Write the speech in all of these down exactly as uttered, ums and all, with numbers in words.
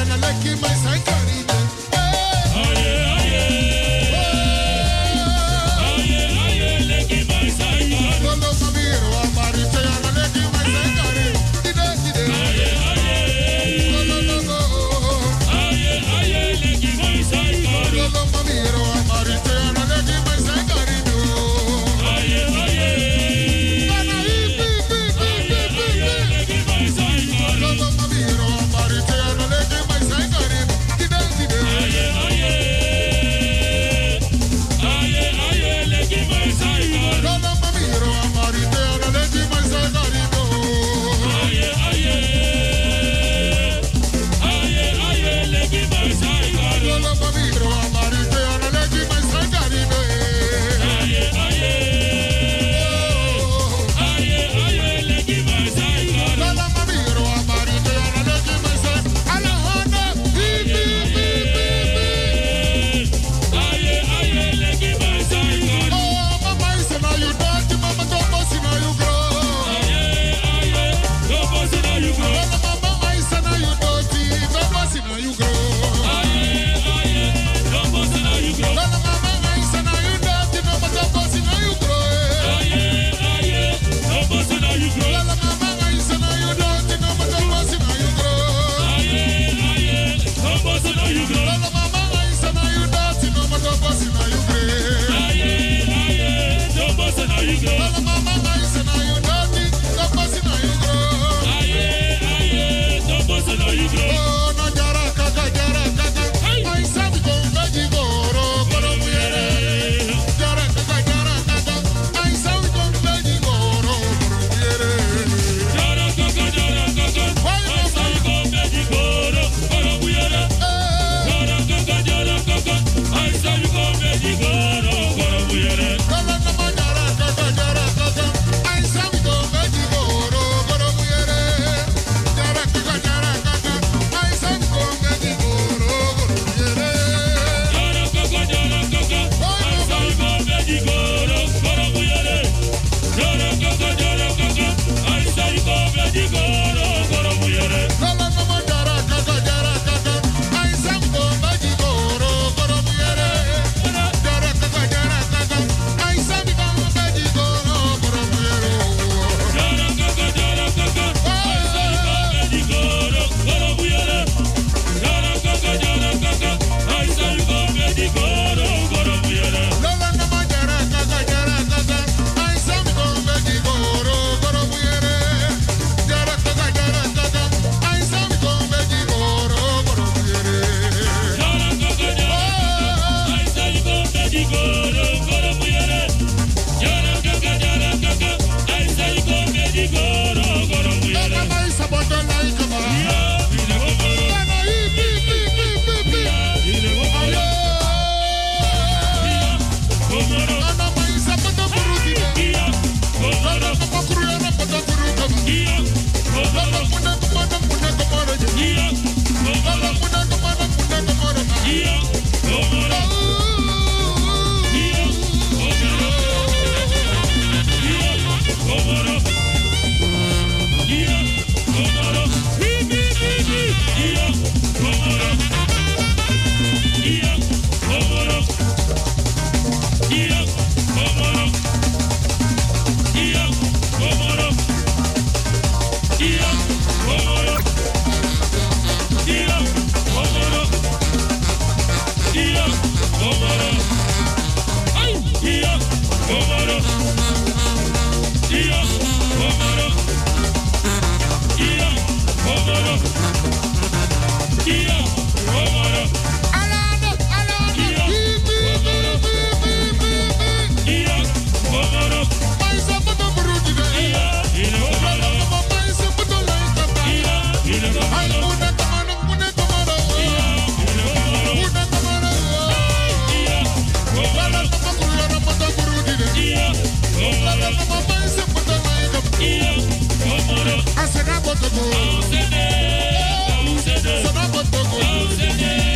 I said I want to go.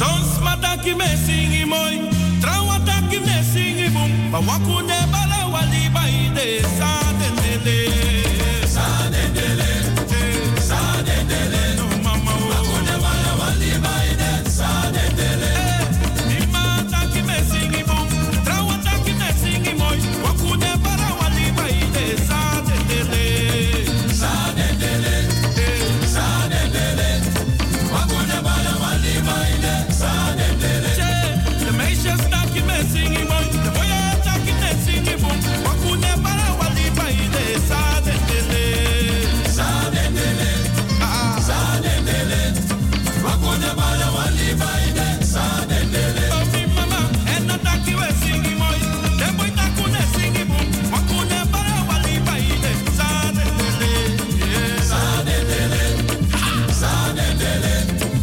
Sons mataki me singi moi, trawataki me singi boom, bawakune bala wali baide sa dendele, sa dendele, sa dendele, no mama wakune bala wali baide sa dendele. Ni mataki me singi boom, trawataki me singi moi, wakune bala wali baide sa dendele, sa dendele, sa dendele, wakune bala wali baide sa dendele. The meisjes taki me singi moi, the boy taki me singi boom, wakune bala wali baide sa dendele, sa dendele, ah sa dendele, wakune bala wali baide sa dendele. Oh mi mama, and not taki we singi moi, the boy takune singi boom, wakune bala wali baide sa dendele, sa dendele, sa dendele,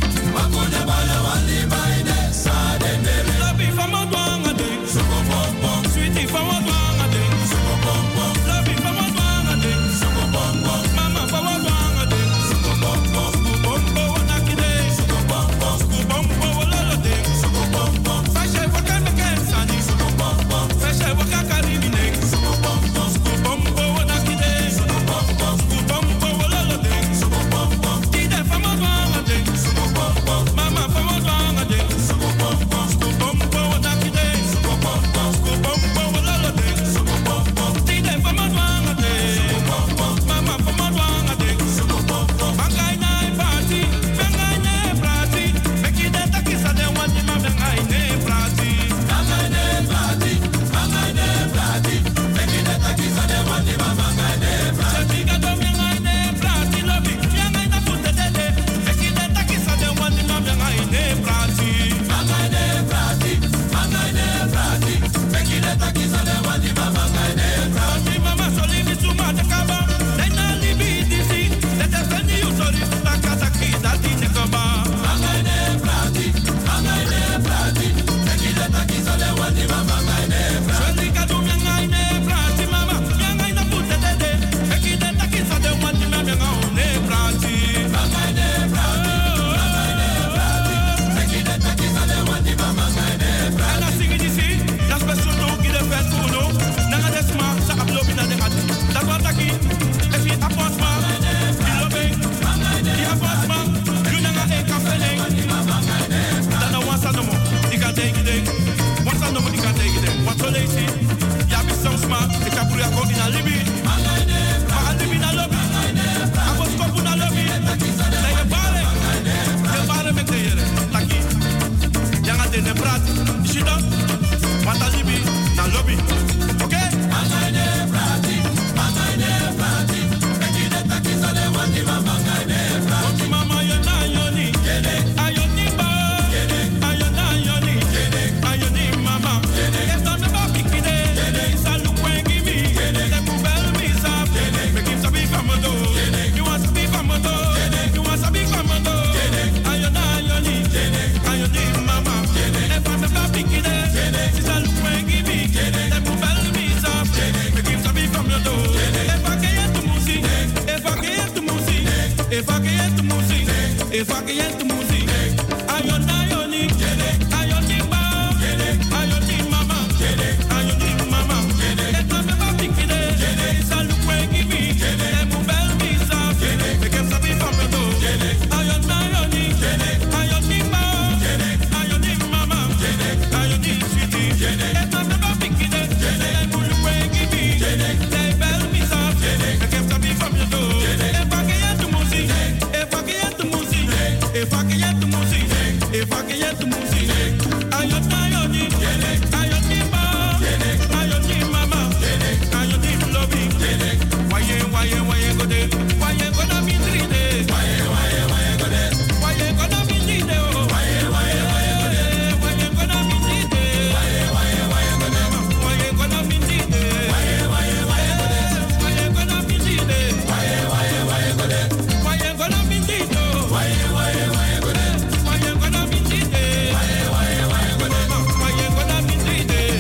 wakune bala wali baide sa dendele. Love if I'm a dwanga ding, so bom bom, sweetie if I'm a dwanga ding, so bom bom, love if I'm a dwanga ding, so bom bom, mama if I'm a dwanga ding, so bom bom, bom bom wanaki ding, so bom bom, bom bom walala ding, so bom bom, fashe wakame kensani, so bom bom, fashe wakakaribi ding, so bom bom, bom bom wanaki ding, so bom bom, bom bom walala ding, so bom bom, tide if I'm a dwanga ding, so bom bom, mama if I'm a dwanga ding, so bom bom, bom bom wanaki ding, so bom bom, bom bom walala ding, so bom bom, tide if I'm a dwanga ding, so bom bom, mama if I'm a dwanga ding, so bom bom, bangai na party, bangai na party, make it that kisa de one ni mama bangai na party, bangai na party, bangai na party, make it that kisa de one ni mama bangai na party. Chica do bangai na party, love it, bangai na puta de de, make it that kisa de one ni mama bangai na party, bangai na party, bangai na party, make it that kisa de one ni mama bangai na party. Mama soli ni suma de kaba, na libi disi, let us send you sorry to takata kida tine kaba. Bangai na party, bangai na party, make it that kisa de one ni mama bangai na party. Chica do bangai na party, mama, bangai na puta de de, make it that kisa de one ni mama bangai na party, bangai na party, bangai na party, make it that kisa de one ni mama bangai na party. And I sing it disi, that's special to give the first uno, nanga desma sa ablobi na de hat. Dat wat aki, if je apostma, die loving, die apostma, you nanga e kafeling. Dan na wansa no mo, die kan tegen ding, wansa no mo die kan tegen ding. Wat zo lees je, ja bi soms ma, ik heb probeer gewoon in alibi, maar alibi na lobby, apostopu na lobby, na je bare, je bare met de here, taki, janga de ne praat, is je dan, wat alibi na lobby, oké? Mama yona yoni, ayoni ba, ayona yoni, ayoni mama. Esta me va pikide, salu kwengi mi, te kubel mi sap, me kim sabi famodo, you want sabi famodo, you want sabi famodo. Ayona yoni, ayoni mama. Esta me va pikide, salu kwengi mi, te kubel mi sap, me kim sabi famodo. Eva que es tu música, eva que es tu música. If I get to music, if I get to music, ayona yoni, ayoni ba, ayoni mama, ayoni mama. Esta me va pikide, salu kwengi mi, emu bel mi sa, me kem sabi famodo. Ayona yoni, ayoni ba, ayoni mama, ayoni sweetie. Esta me va pikide, emu kwengi mi, emu bel mi sa, me kem sabi famodo. If I get to music. If I get the music, if I get the music, if I get the music, ayona yoni, ayoni ba, ayoni mama, ayoni lobby. Why you, why you, why you go there? Why you gonna be three days? Why you, why you, why you go there? Why you gonna be three days? Why you, why you, why you go there? Why you gonna be three days? Why you, why you, why you go there? Why you gonna be three days? Why you, why you, why you go there? Why you gonna be three days? Why you, why you, why you go there? Why you gonna be three days? Why you, why you, why you go there? Why you gonna be three days? Why you, why you, why you go there? Why you gonna be three days?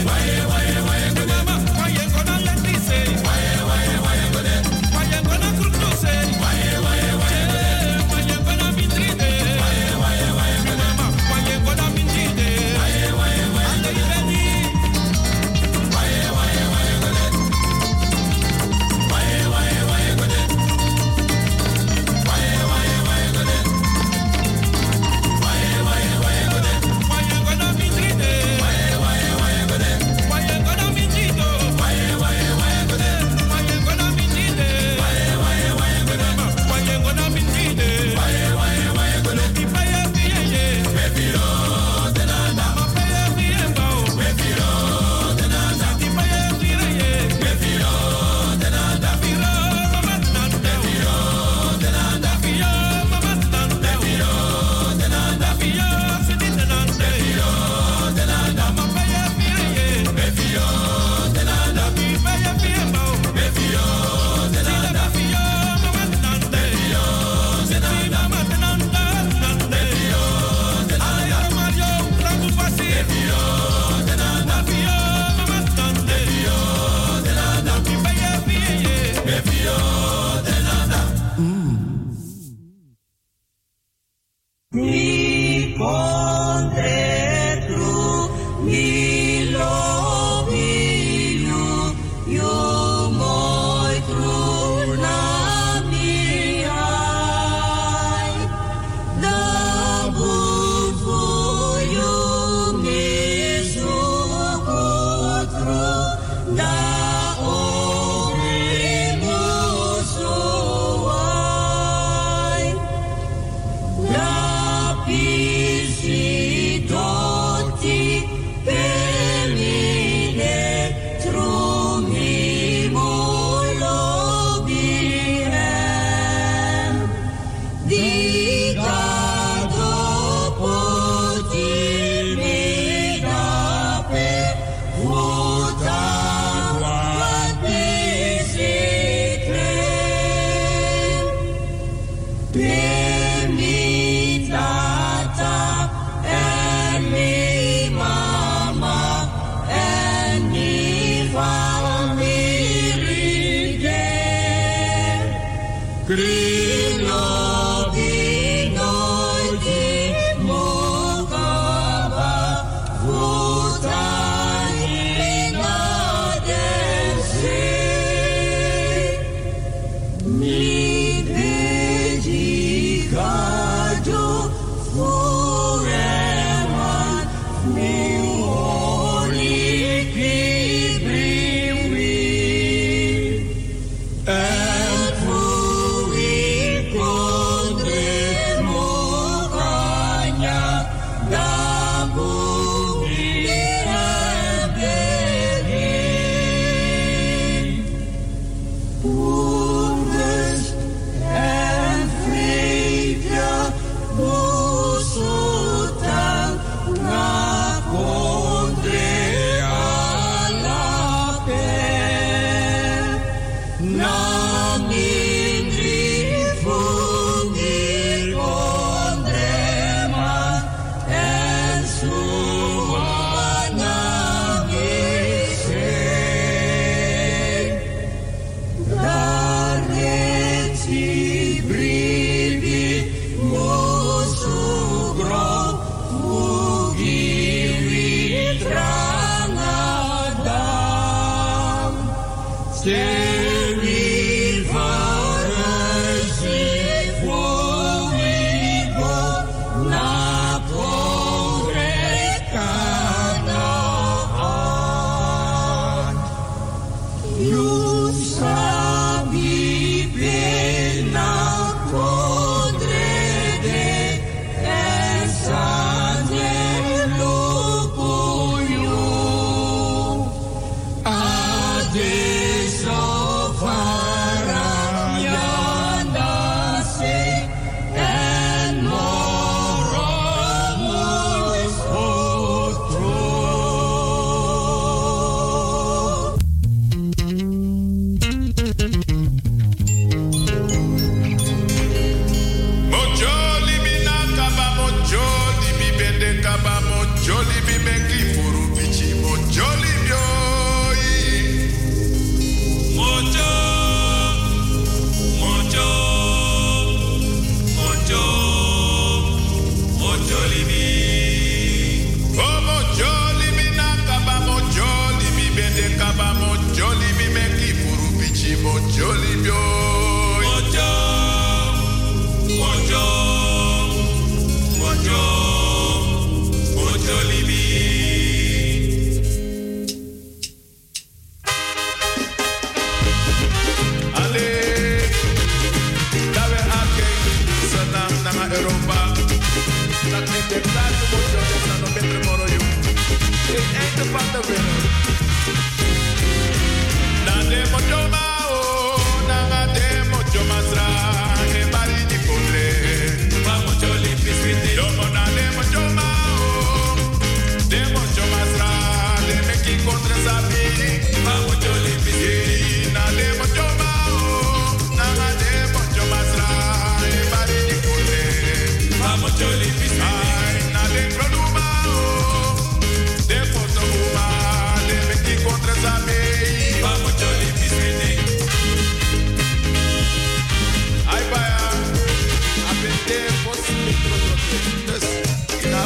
Vamos, Jolly,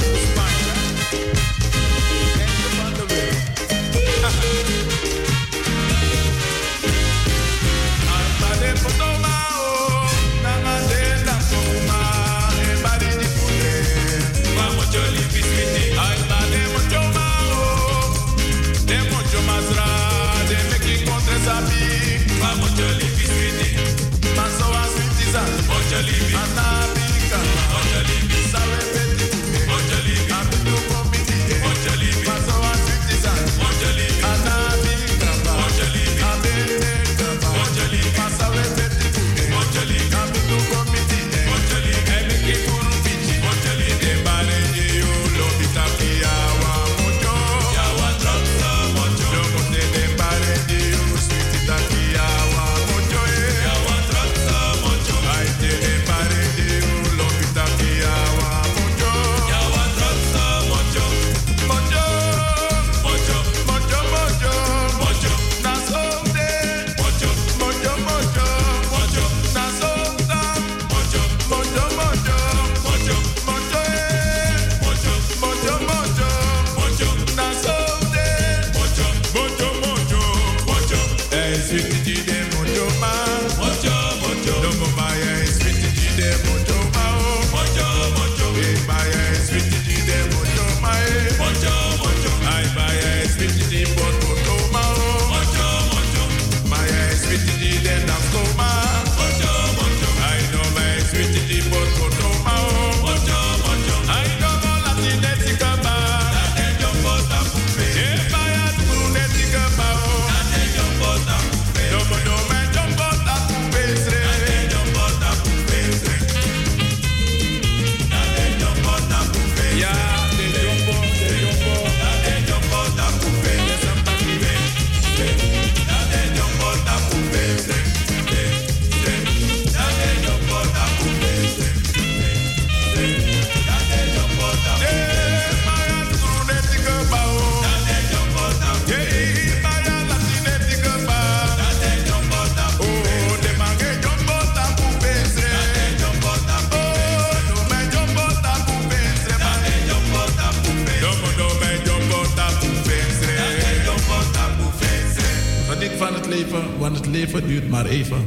Want het leven duurt maar even.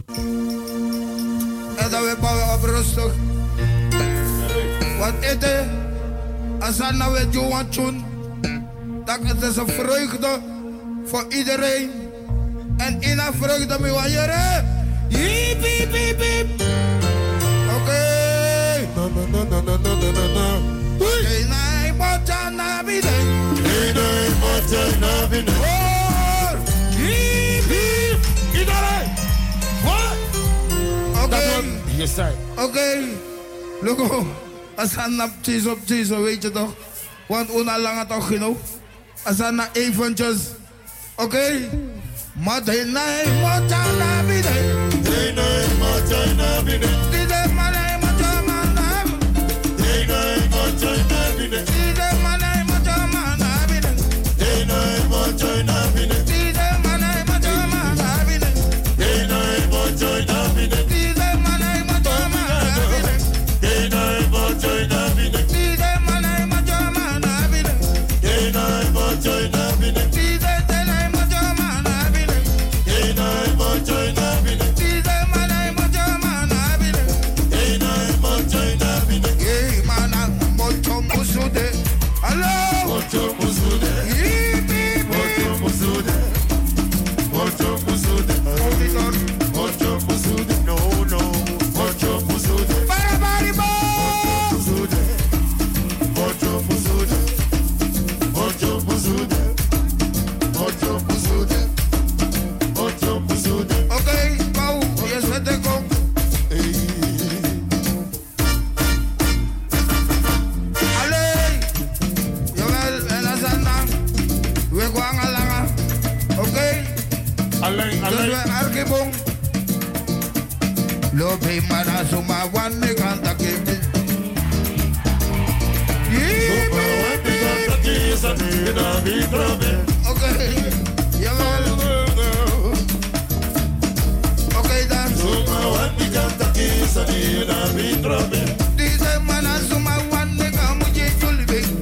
En dan weer bouwen op rustig. Want eten, als dat nou weer Johan Tjoen, dat het is een vreugde voor iedereen. En in een vreugde met wat je Hiep, hiep, hiep, hiep. Oké. Hey, nee, moet je naar binnen. Hey, nee, moet je naar binnen. Iedereen! Wat? Oké. Yes, sir. Oké. Logo. Als hij naar cheese op cheese, weet je toch? Want una lange toch genoeg. Als hij naar eventjes. Oké. Maar de nee, moet je naar binnen. Nee, nee, moet je naar binnen. Iedereen, maar nee, moet je maar naar binnen. Nee, nee, moet je naar binnen. Iedereen, maar nee, moet je maar naar binnen. Nee, nee, moet je naar binnen. Iedereen, maar nee, moet je maar naar binnen. Nee, nee, moet je naar binnen. Iedereen, maar nee, moet je maar naar binnen. Nee, nee, moet je naar binnen. Iedereen, maar nee, moet je maar naar binnen. Nee, nee, moet je naar binnen. Iedereen, nee, moet je maar naar binnen. Nee, nee, moet je naar binnen. Iedereen, maar nee, moet je maar naar binnen. Nee, nee, moet je naar binnen. Hey, man, mocho musude. Hallo. Mocho musude. Hippie. Mocho musude. Mocho musude. Auditor. Mocho musude. No, no. Mocho musude. Para Baribo. Mocho musude. Mocho musude. Mocho musude. Mocho musude. Mocho musude. Oké, Pau, je zet de kop. Allee. Jawel, en als dat nou. We gaan al langer. Oké. Alleen, Dus alleen. we archibong. Lope mana suma wanne kanta kete. Oké, jawel. Oké dan. Dice mana suma wanne kamu je julbe.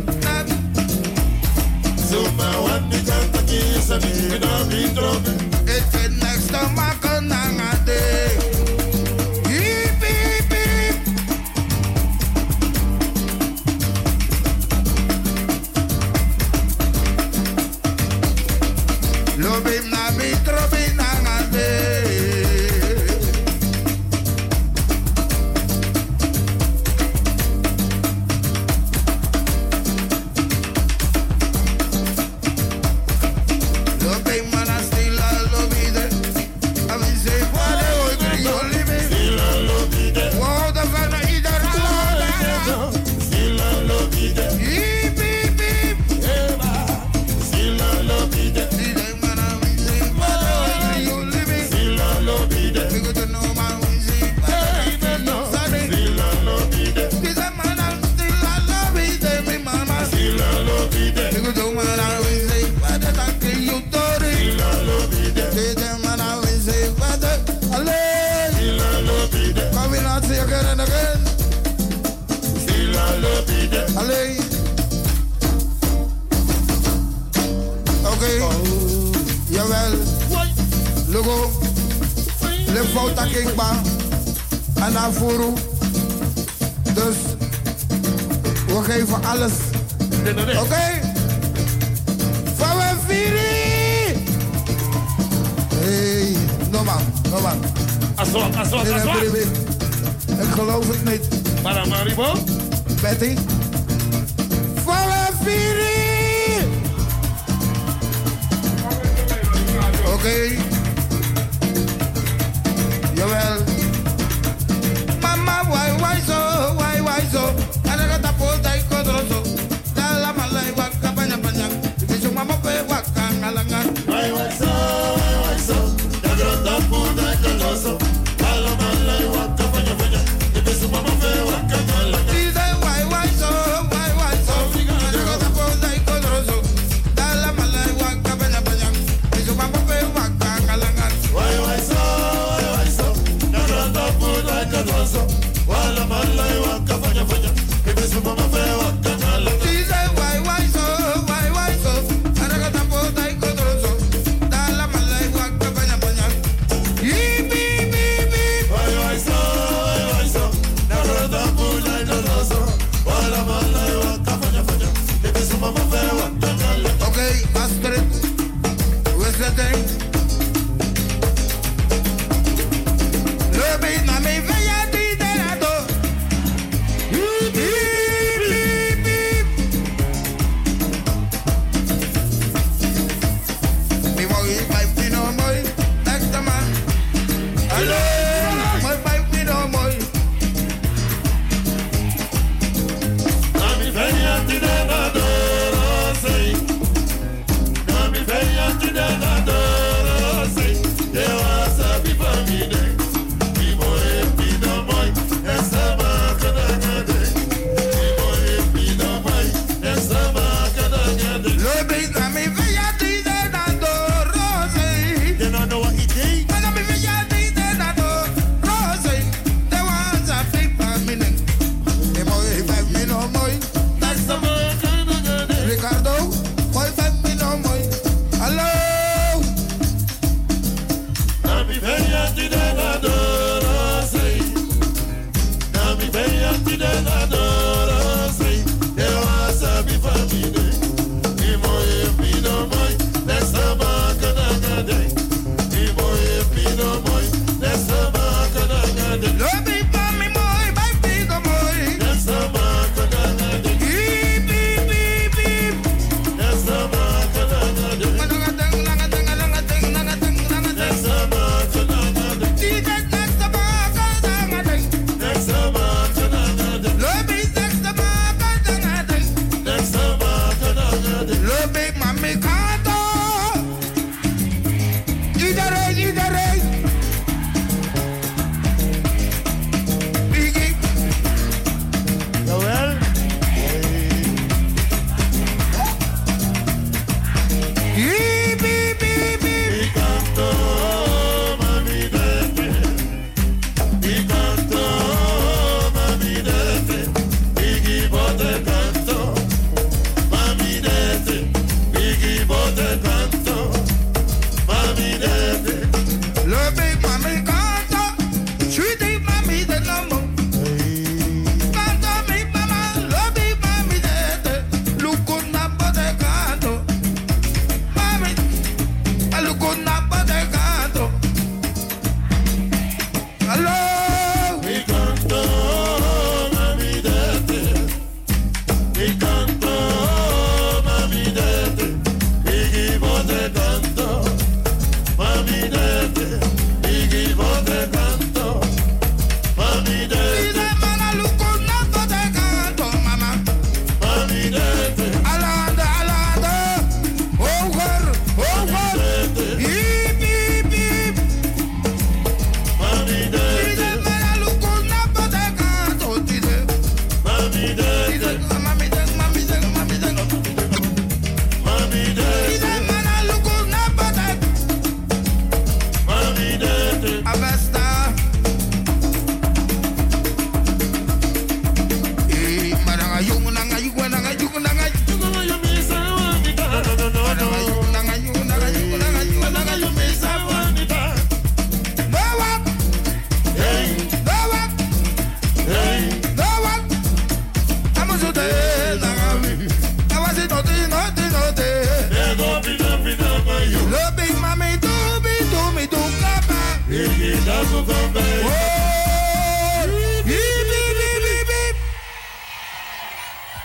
okay. Jawel. Logo. Le fout takingba. Anafuru. Dus we geven alles. Oké? Okay? Van we vieren! Hey, no man, no man. Aswat, aswat, aswat. Ik geloof het niet. Paramaribo? Betty? Van we vieren! Oké. Okay. Jawel. Mama, why, why so, why, why so? Anagata polta ikodroso. Dala malay waka panya panya. Bisu mama pe waka ngalangan. Why, why so, why, why so? Anagata polta ikodroso. Dala malay waka panya panya. Bisu mama pe waka ngalangan. Dice why, why so, why, why so? Anagata polta ikodroso. Dala malay waka panya panya. Bisu mama pe waka ngalangan. Why, why so, why, why so? Anagata polta ikodroso. Wala malay waka panya panya. Bisu mama pe waka ngalangan. Dice why, why so, why, why so? Anagata polta ikodroso. Dala malay waka panya panya. Yee beep beep beep. Why, why so, why, why so? Anagata polta ikodroso. Wala malay waka panya panya. Bisu mama pe waka ngalangan. Okay, Astrid. Hoe is dat ding? Loop eens naar mij, van ja, die daar door. Piep, piep, piep. Mi mooi, mijn pino mooi. Echt man. Hallo, mooi, mijn pino mooi. Nami venia ti de na do sei. Nami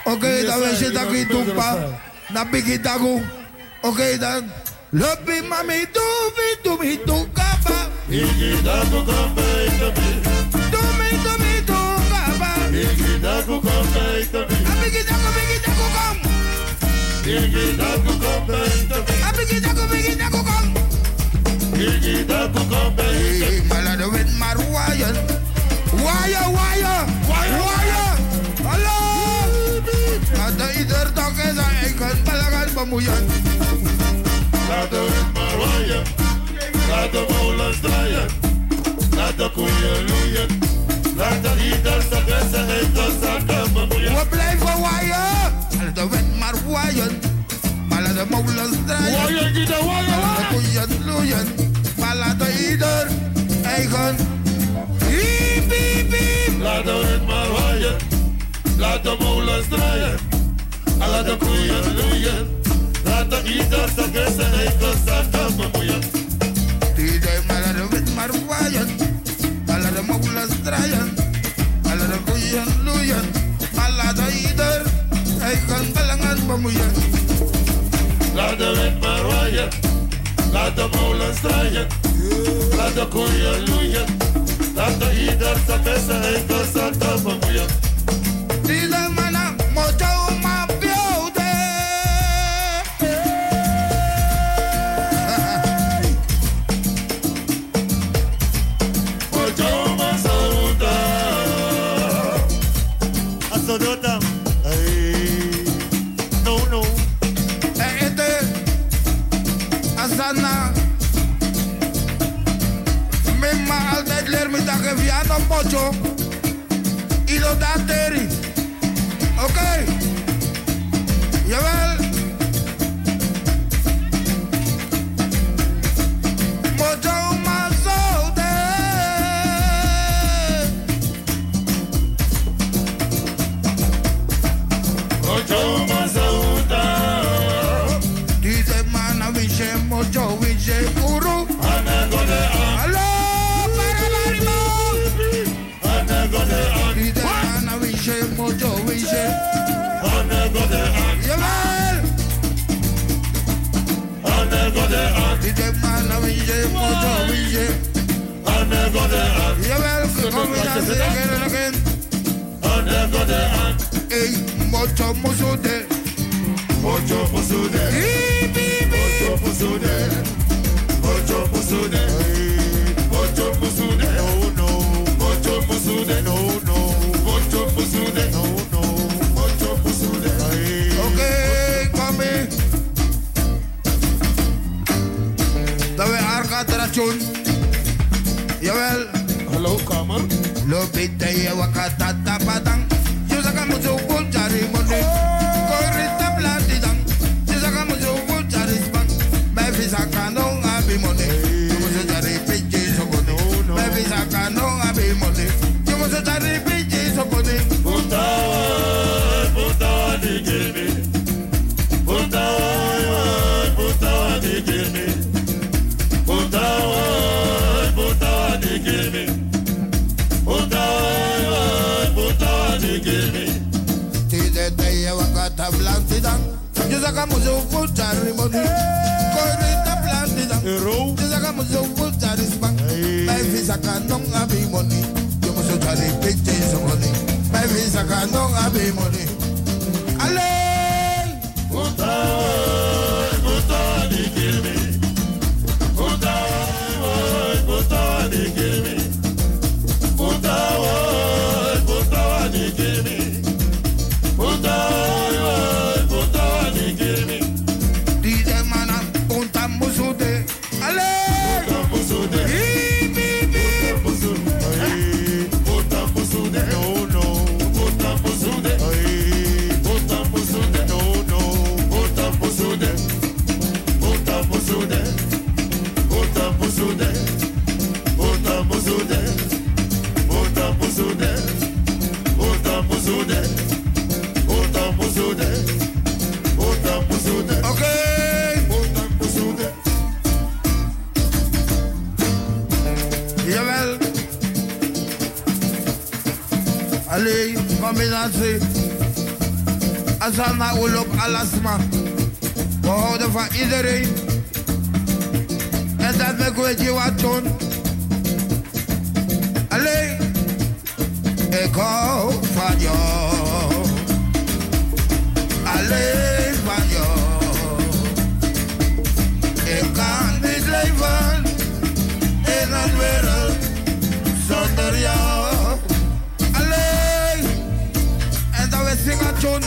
Oké, dan weet je dat ik doe, pa. Dan ben ik daar goed. Oké, dan. Lopi mami, doe me, doe me, doe kaba. Igi da kukombe itabi. Doe me, doe me, doe kaba. Igi da kukombe itabi. Abigi da kubigi da kukom. Igi da kukombe itabi. Abigi da kubigi da kukom. Igi da kukombe itabi. Malade wit maar waaien. Waaien, waaien, waaien. Hallo. Ada ieder dag is zijn eigen belagan bemoeien. Laat de wind maar waaien. Laat de molens draaien. Laat de koeien loeien. Laat de ieder zijn beste eigen zaken bemoeien. We blijven waaien. Laat de wind maar waaien. Maar laat de molens draaien. Waaien, gieten, waaien, Laat de waaien. koeien loeien. Maar laat de ieder eigen. Hiep, hiep, hiep. Laat de wind maar waaien. Laat de molens draaien. En laat de koeien loeien. Laat de ieder zijn beste eigen zaken bemoeien. Die day maar laat de wind maar waaien. Maar laat de molens draaien. Maar laat de koeien loeien. Maar laat de ieder eigen belangen bemoeien. Laat de wind maar waaien. Laat de molens draaien. Laat de koeien loeien. Laat de ieder zijn beste eigen zaken bemoeien. Die day man mojo ma beauty. Mojo Masauda. Asodota. Hey. No, no. Ete Asana. Mema altijd leer me dat ik via no mojo. Ido dateri. Oké. Okay. Jawel. Mojo Masauda. Mojo Masauda. Dice mana vice mojo vice uru. Anagode an. Hallo, Paramarimo. Anagode an. Dice mana vice mojo vice. Anagode an. Jawel. Anagode an. Dice mana vice mojo vice. Anagode an. Jawel, kom je dan zeggen again. Anagode an. Ey, mojo musude. Mojo Musude. Hiep, hiep, Mojo Musude. Mojo Musude. Mojo Musude. No, no. Mojo Musude. No, no. Mojo Musude. No, no. Mojo Musude. Hey. oké, kom in. Dat we arka trachun. Jawel. Hallo, kamer. Lopite ye wakata tapadang. Jusaka muzo punjari mone. Korita blandidang. Jusaka muzo punjari spang. Baby saka no abi mone. Muzo jari piji sokone. Baby saka no abi mone. Muzo jari piji sokone. Putawa, putawa di gimi. Putawa, putawa di gimi. Putawa, putawa di gimi. Putawa, putawa di gimi. Tide ye wakata blandidang. Jusaka muzo punjari mone. Korita blandidang. Hero. Jusaka muzo punjari spang. Baby saka no abi mone. Muzo jari piji sokone. Baby saka no abi mone. Allee. Putawa, putawa di gimi. Putawa, putawa di gimi. Putawa, putawa di gimi. Putawa, putawa di gimi. Dice mana punta musude. Allee. Musude. Hiep, hiep, hiep. Musude. Puta Musude. No, no. Puta Musude. Hey. Puta Musude. No, no. Puta Musude. Puta Musude. Puta Musude. Puta Musude. Puta Musude. Puta Musude. Puta Musude. Puta Musude. Oké. Puta Musude. Jawel. Allee, combinatie. Asana Ulop Alasma. We houden van iedereen. En dat ik weet je wat doen. Alleen, ik hou van jou. Alleen van jou. Ik kan niet leven in een wereld zonder jou. Alleen, en dat we zingen tune.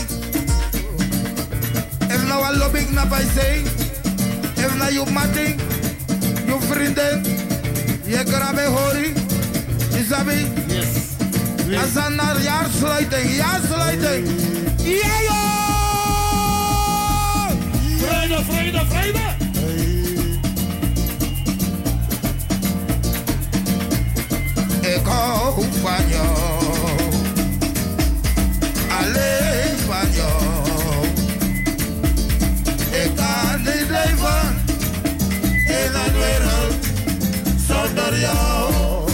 If nou al loop ik naar bij zee. If nou je matting, je vrienden, je kan me horen. Isabi? Yes. We zijn naar jaarsluiting, jaarsluiting. Ja, joh! Vrijdag, vrijdag, vrijdag! Ik hou van jou. Alleen van jou. Ik kan niet leven in een wereld zonder jou.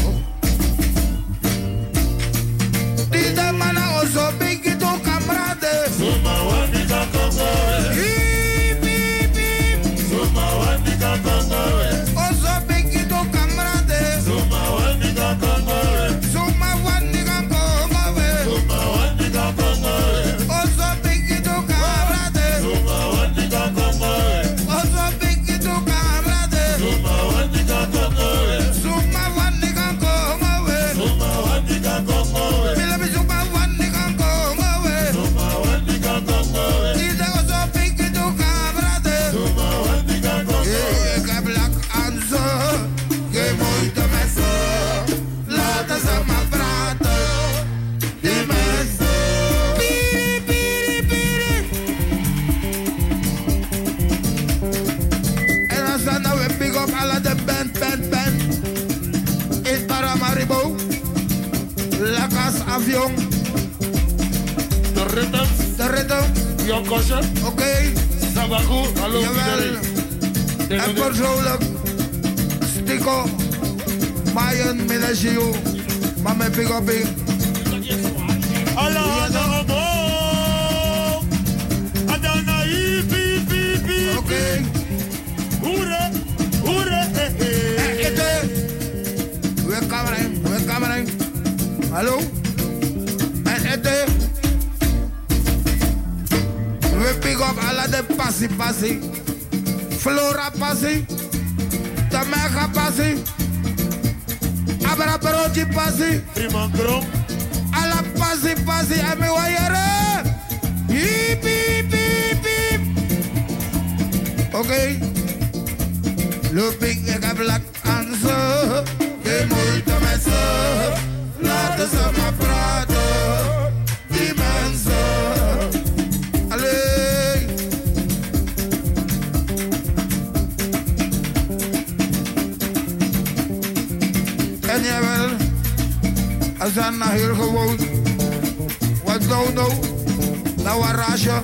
Die de mannen ozo bigi to kamrade. Suma wandika kongowe. Hiep, hiep, hiep. Suma wandika kongowe. Ozo bigi to kamrade. Suma wandika kongowe. Suma wandika kongowe. Suma wandika kongowe. Ozo bigi to kamrade. Suma wandika kongowe. Ozo bigi to kamrade. Suma wandika kongowe. Suma wandika kongowe. Suma wandika kongowe. Bila bi suma wandika kongowe. Suma wandika kongowe. Ide ozo bigi to kamrade. Suma wandika kongowe. Ik heb lak aan zo, geen moeite met zo. Laten ze maar praten, die mensen. Piri, piri, piri. En dan staan nou weer big op alle de band, band, band. In Paramaribo, Lakas Avion, De ritmes, de ritme, Jan Kosje, oké, Sabaku, hallo jawel. iedereen. En persoonlijk, Stico, Mayan, Minasio, maar met big op big. Allah, Allah, Allah. Adana, hip, hip, hip, hip. Oké, Hoera, hoera, eh, eh. en eten. We camera in, we camera in. Hallo? En eten. We pick up alle de passie, passie. Flora passie. De mega passie. Abra broodje passie. Prima krom. Alla passie, passie. En me wajere. Hiep, hiep, hiep, hiep. Oké. Loop ik, ik heb lak aan ze. Geen moeite met ze. Laten ze maar praten. Die mensen. Allee. En jawel. Als dan naar hier gewoon. Wat nou nou? Nou een rasje.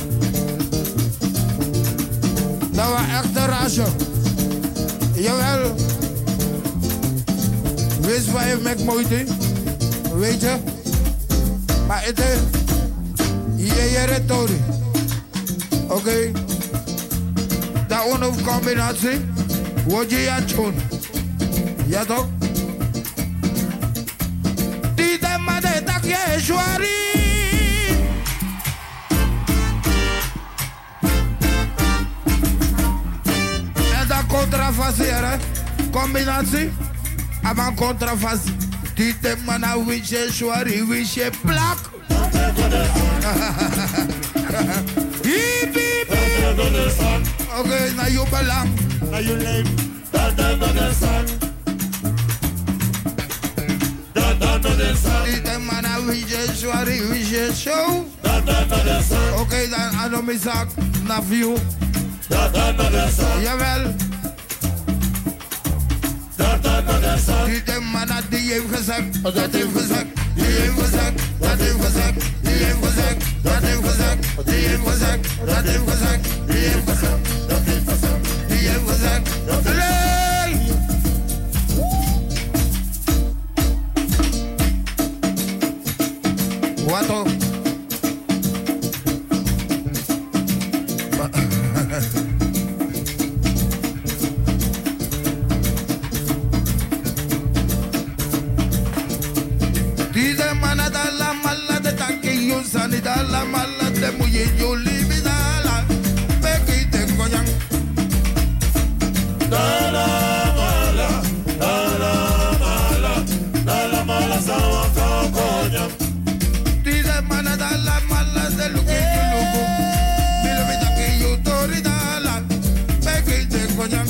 Nou een echte rasje. Jawel. Wees waar je met moeite. Weet je? Maar het is. Je je retorie. Oké. Okay. Dat een combinatie. Word je aan het doen. Ja toch? Die de made tak je zwari. En dan contrafasie, hè? Combinatie. Avant contrafasie. Die de mana wisje zwari, wisje plak. Hiep, hiep, hiep. Oké, okay, naar je belang. Naar je lijf. Die de mana wisje zwari, wisje show. Oké, okay, dan aan mijn zak. Naar view. Jawel. Die de man die heeft gezegd, dat heeft gezegd, die heeft gezegd, dat heeft gezegd, die heeft gezegd, dat heeft gezegd, die heeft gezegd, dat heeft gezegd, die heeft gezegd, dat heeft gezegd, die heeft gezegd, dat heeft gezegd. Wat ook? Dice mana da la mala de taquillo sanidad la mala de muy yo limidala pequi te coñan da la mala da la mala da la mala sawa coñan dice mana da la mala de lo que yo loco mira mi taquillo toridala pequi te coñan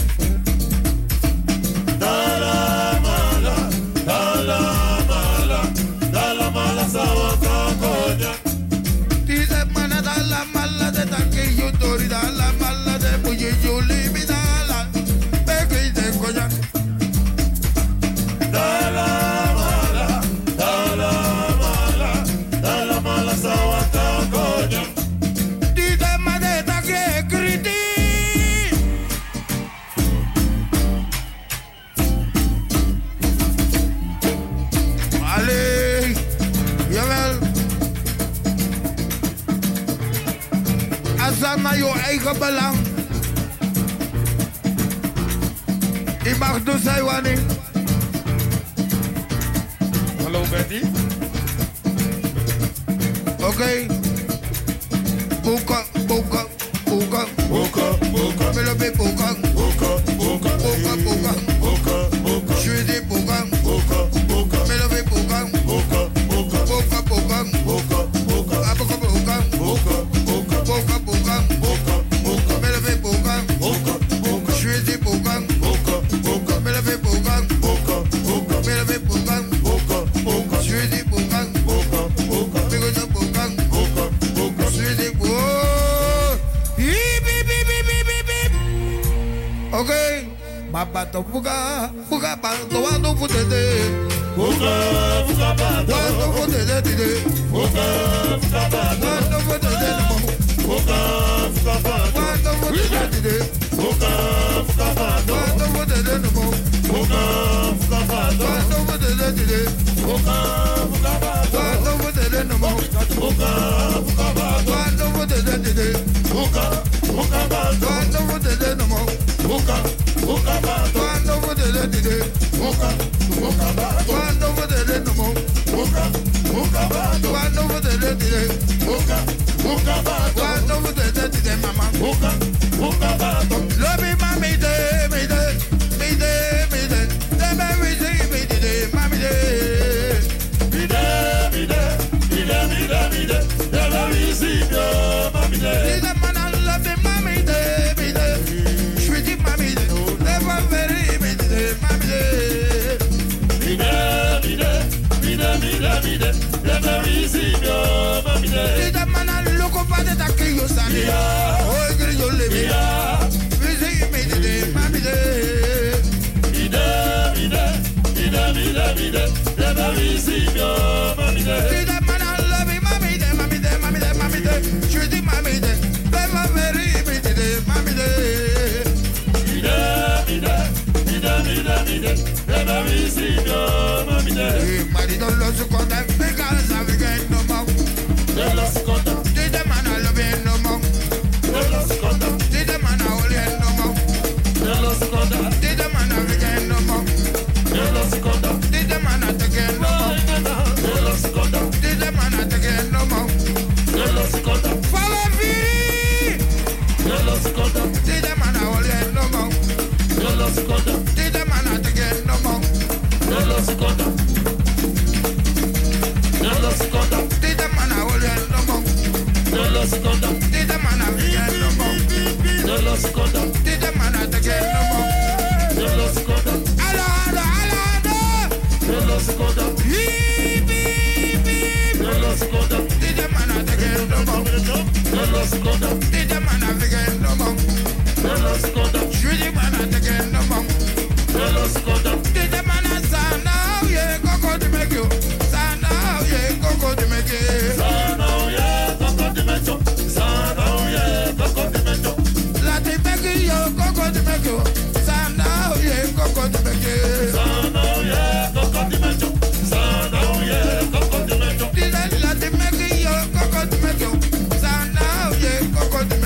da la mala da la mala da la mala sawa coñan dice mana da la mala de taquillo toridala la mala de muy yo limidala pequi te coñan da la mala da la mala da la mala sawa coñan dice maneta que criti Allee, jawel. Als dat naar je eigen belang. Je mag dus zijn wanneer. Hallo Betty. Oké. Okay. Boeken, boeken, boeken. boka boka Willen we boeken. boka boka Boeken, boeken. boka boka Judy boeken. boka boka Willen we boeken. boka boka Boeken, boeken. boka boka Boeken, boeken. boka boka Boeken, boeken. boka boka Willen we boeken. boka boka Judy boeken. boka boka Willen we boeken. boka boka Willen we boeken. boka boka Judy boeken. boka boka Willen we boeken. boka boka Judy boeken. Hiep, hiep, hiep, hiep, hiep, hiep, hiep. Oké. Baba to buga, buga pa to wando futete. boka boka bato Wando futete tide. boka boka bato Wando futete mo. boka boka bato Wando futete tide. boka boka bato Wando futete mo. boka boka bato Wando futete tide. boka boka bato Wando futete mo. boka boka bato Wando futete tide. boka boka bato Wando futete mo. boka boka bato Wando futete tide. boka boka bato Wando futete mo. boka boka bato Wando futete tide. boka boka bato Wando futete tide mama. boka boka bato Love me, mommy, day, me, day, me, day, me, day. Them everything, me, day, mommy, day. Mide, mide, mide, mide, mide, never receive your mommy day. See the man I love me, mommy, day, me, day. Sweetie, mommy, day. Never very, me, day, mommy, day. Mide, mide, mide, mide, mide, never receive your mommy day. See the man I look up at the tacky, you stand here. Oh, girl, you live here. Yeah, Visit me, day, mommy, day. mide, mide, mide, mide, mide, never receive your mommy day. See the man I love me, mommy, day, mommy, day, mommy, day, mommy, day. Sweetie, mommy, day. Never very, me, day, mommy, day. Mide, mide, mide, mide, mide, never receive your mommy day. Hey, money don't lose you contact because I get no more. They lost contact, See the man I love you no more. they lost contact, See the man I hold you no more. they lost contact, See the man I forget no more. they lost contact, See the man I take no more. they lost contact, See the man I take no more. they lost contact, Follow me. they lost contact, See the man I hold you no more. they lost contact, See the man I take no more. they lost contact, they lost contact, See the man I hold you no more. they lost contact, See the man I forget no more. they lost contact, See the man I take no more. they lost contact, Hello, hello, hello, they lost contact, Beep, beep, beep. they lost contact, See the man I take no more. they lost contact, See the man I forget no more. they lost contact, See the man I take no more. they lost contact, See the man I stand now, yeah, go go to make you. Stand now, yeah, go go to make you. Sana oye, koko dimension, sana oye, koko dimension, Lati make you, go go to make you. Stand now, yeah, go go to make you. sana oye, koko dimension, sana oye, koko dimension, See the lati make you, go go to make you. Stand now, yeah, go go to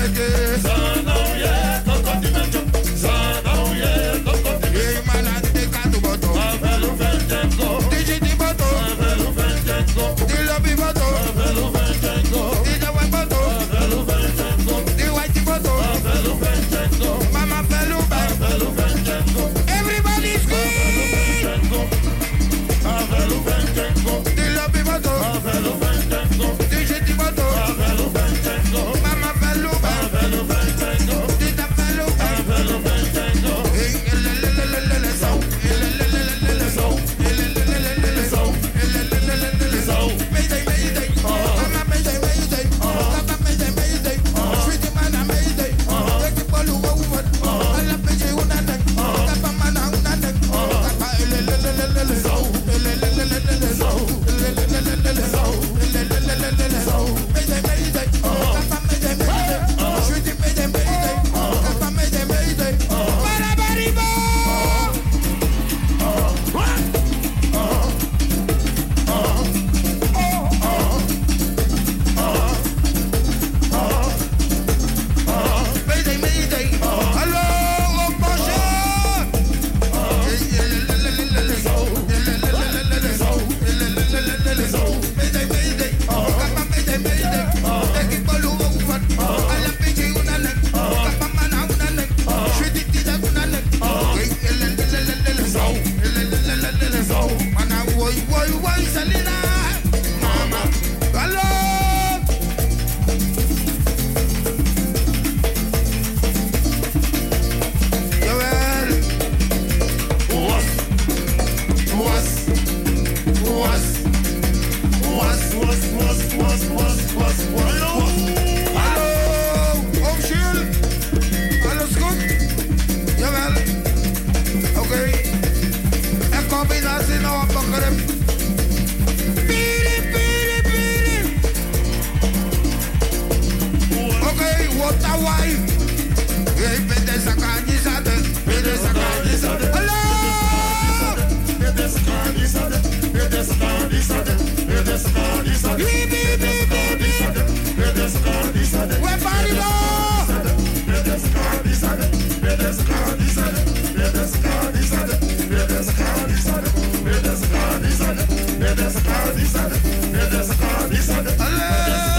Hawaii. Hey, pede sakani sade, pede sakani sade. Hello. Pede sakani sade, pede sakani sade, pede sakani sade. Pede sakani sade, pede sakani sade. Where body go? Pede sakani sade, pede sakani sade, pede sakani sade, pede sakani sade, pede sakani sade, pede sakani sade, pede sakani sade. Hello.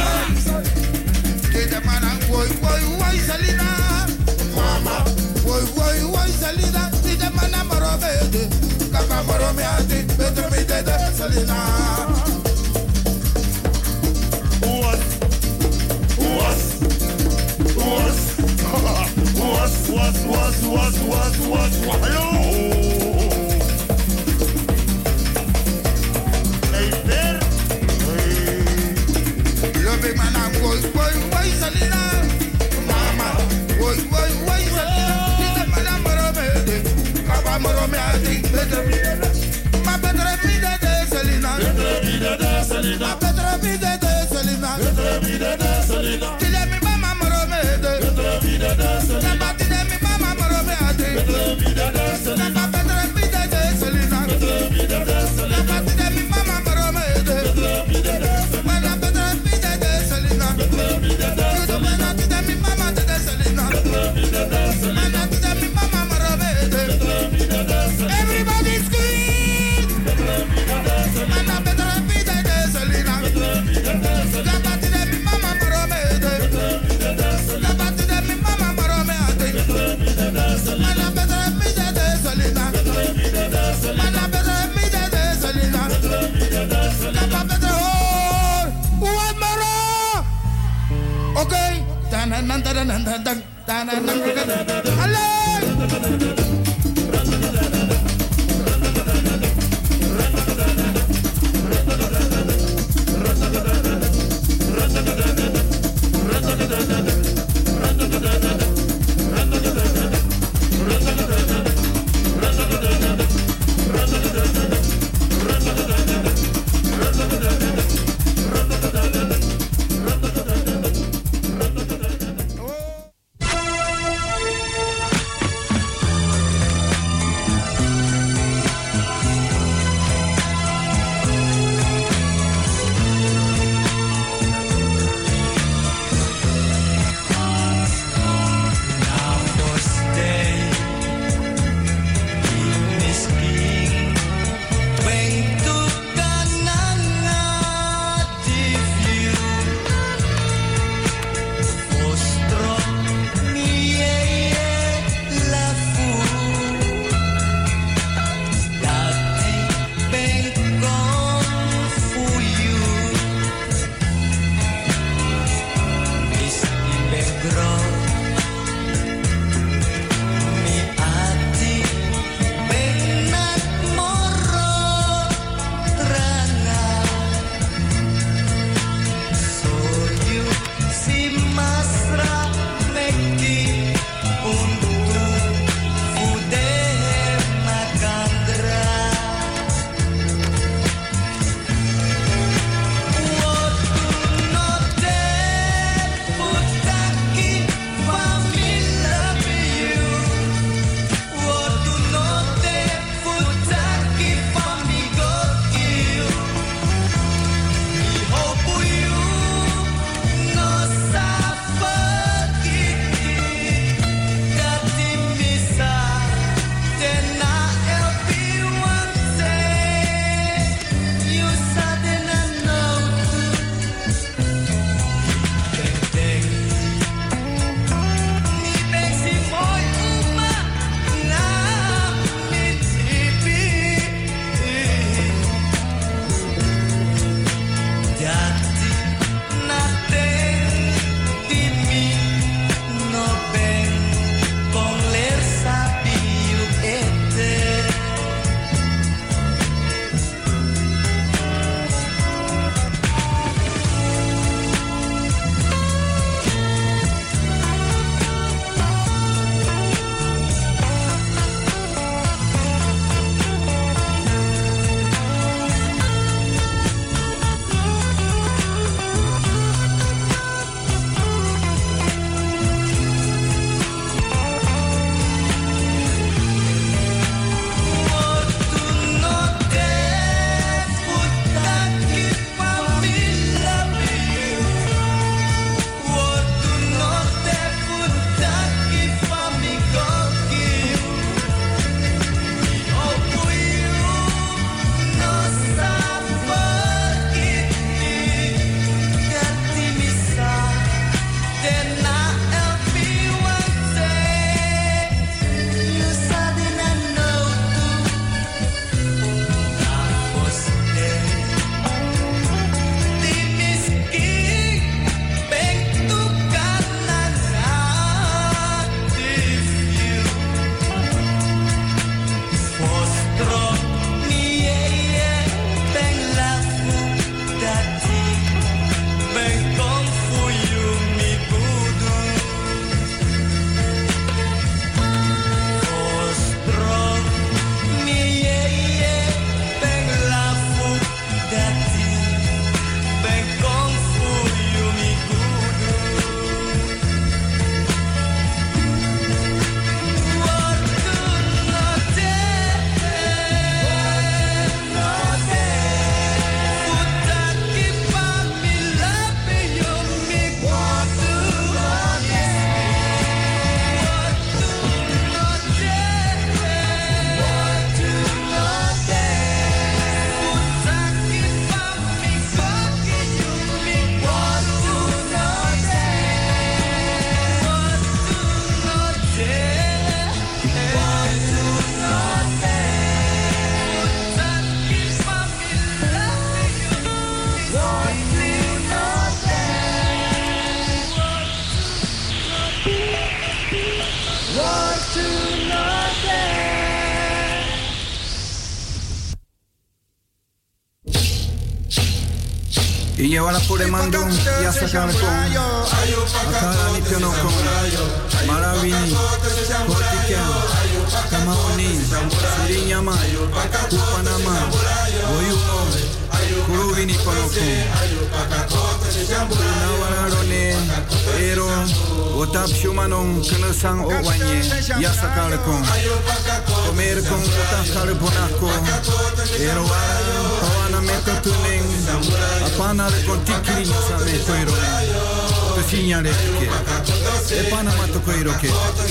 Kede mana boy boy boy Selena. Mama, boy, boy, boy, Selena, did mana maromede, kapa maromeati, better me dead, Selena. Was, was, was, was, was, was, was, was, was, hello. Hey, there. Love big man, boy, boy, boy, Selena. Mama, boy, boy, boy, Selena, did mana maromede, kapa maromeati, better me dead. Ma better me dead, Selena. Better me dead, Selena. Better me dead, Selena. Better me dead, Selena. Did me mama maromede. Better me dead, Selena. Did me mama maromede. Better me dead, Selena. Better me dead, Selena. Better me dead, Selena. Did me mama maromede. Better me dead, Selena. Better me dead, Selena. Better me dead, Selena. Did me mama dead, Selena. Better me dead, Selena. Did me mama maromede. Better me dead, Selena. Everybody scream. Better me dead, Selena. Better me dead, Selena. Better me dead, Selena. Did me mama maromede. Better me dead, Selena. Did me mama maromede. Better me dead, Selena. Better me dead, Selena. Better me dead, Selena. Better me dead, Selena. Better me dead, Selena. Better hold. What maro? Okay. Dan dan dan dan dan dan dan dan dan. Hello. Iye wala pure mando ya sakar ko akala ni piono ko marawini kotika kamaoni sirinyama kupanama oyumo kuruvini panoko nawararone ero otap shumanon knusang owanye ya sakar ko comer con utakar bonako ero kawana metotuning apana le kontikiri sabe koiro to signale che e pana mato koiro che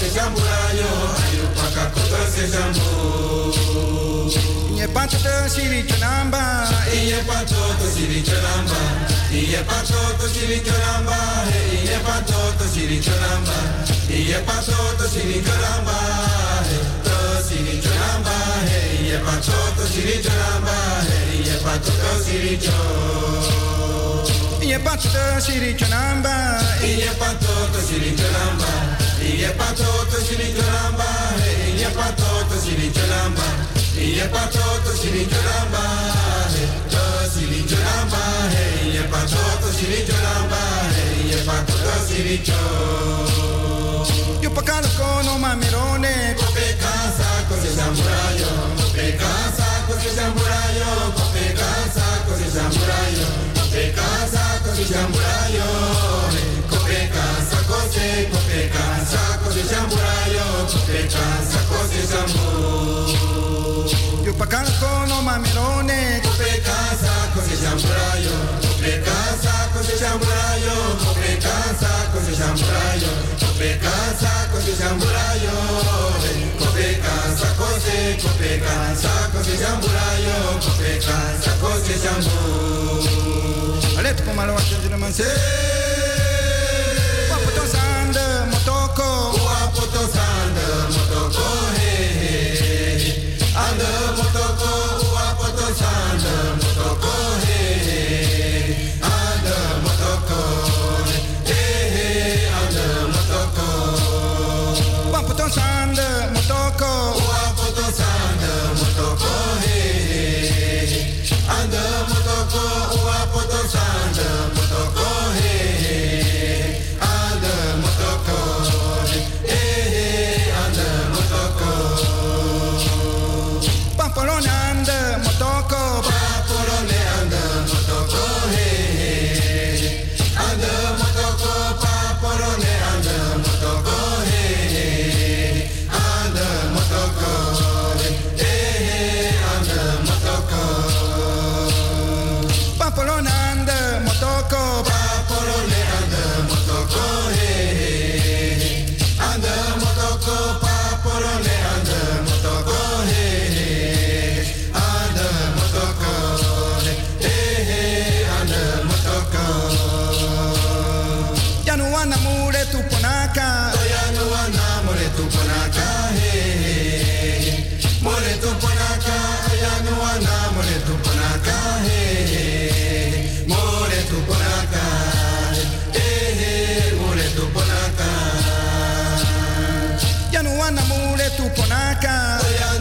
Iye pato siri chanamba iye pato siri chanamba iye pato siri chanamba iye pato siri chanamba iye pato siri chanamba to siri chanamba iye pato siri chanamba iye pato siri cho iye pato siri chanamba iye pato siri chanamba iye pato siri chanamba iye pato siri chanamba iye pato siri chanamba to siri chanamba iye pato siri chanamba iye pato siri cho io pacalo con mamirone cope casa cose samurayo cope casa cose samurayo cope casa cose samurayo cope casa cose samurayo cope casa cose cope casa cose samurayo cope casa cose samurayo io pacalo con mamirone cope casa cose samurayo cope casa cose samurayo cope casa cose samurayo cope casa cose samurayo cope casa cose cope casa cose samurayo cope casa cose samurayo alet como malo atende manse wapoto sand motoko wapoto sand motoko he and motoko wapoto sand motoko he and motoko he and motoko wapoto sand motoko wapoto sand motoko he and motoko wapoto sand motoko he and motoko he and motoko papolone and motoko papolone and motoko he and motoko papolone and motoko he and motoko he and motoko papolone and motoko papolone and motoko he and motoko papolone and motoko he and motoko he and motoko yanu wana mure tuponaka yanu wana mure tuponaka he mure tuponaka yanu wana mure tuponaka he mure tuponaka he mure tuponaka yanu wana mure tuponaka